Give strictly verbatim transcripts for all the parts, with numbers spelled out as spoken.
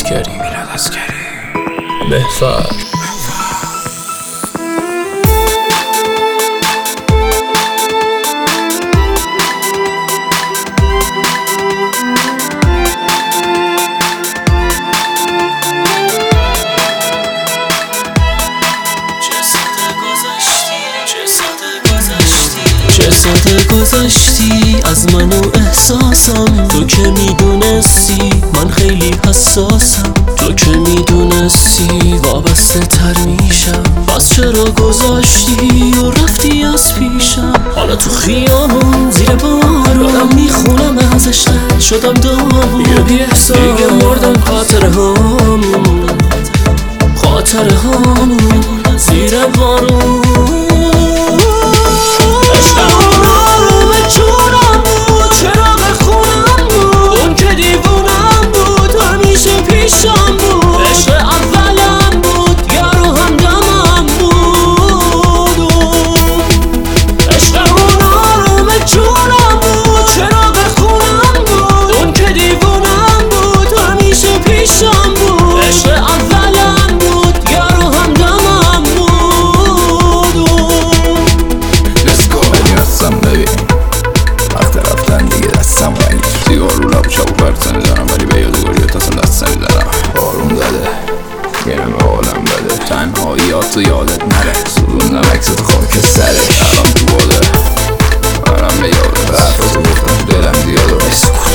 عسکری محفر چه ساده گذشتی از من و احساسم، تو که میدونستی من خیلی حساسم، تو که میدونستی وابسته تر میشم، پس چرا گذاشتی و رفتی از پیشم؟ حالا تو خیامون زیر بارون دارم میخونم از عشقت شدم داغون، یه بی احساس دیگه مردم خاطره هامون خاطره هامون زیر بارون. تنهاییات تو یادت نره، سرون عکست خاک سره، الان تو باده برم به یاده برفازو گفتم تو دلم زیاده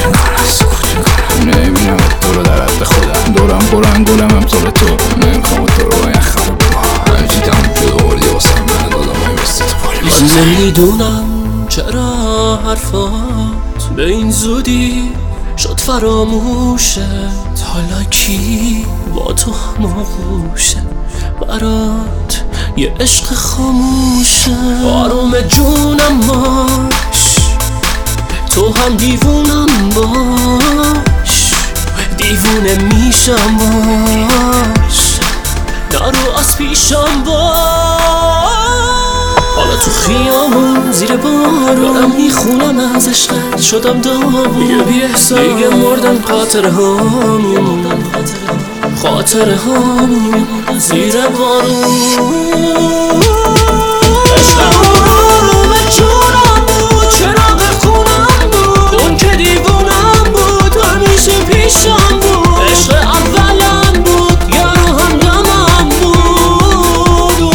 نمیبینم تو رو در حد خودم، دورم پرن گلم هم سال تو نمیخوام تو رو باید خرم همچی تموم شده وردی واسم من دادم های بسته تو پاری بازم. من نمیدونم چرا حرفات به این زودی شد فراموشه، حالا کی با تو هماغوشه برات یه عشق خاموشه، آروم جونم باش تو هم دیوونم باش، دیوونه میشم باش نرو از پیشم باش. حالا تو خیامون زیر بارون دارم میخونم از عشقت شدم داغون، یه بی احساس دیگه مردم خاطره هامون خاطره هامون زیر بارون. عشقمون آروم جونم بود چراغ خونم بود، اون که دیوونم بود همیشه پیشم بود، عشق اولم بود یارو همدمم بود.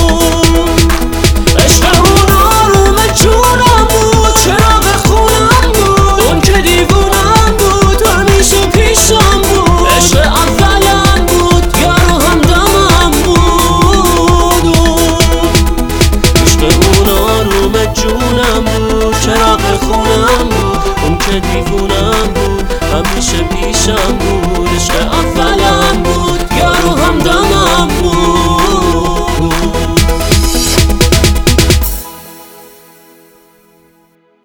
عشقمون آروم جونم بود چراغ خونم بود، اون که دیوونم بود همیشه پیشم بود، عشق اولم بود یارو همدمم بود. عشقمون آروم جونم بود چراغ خونم بود، اون که دیوونم بود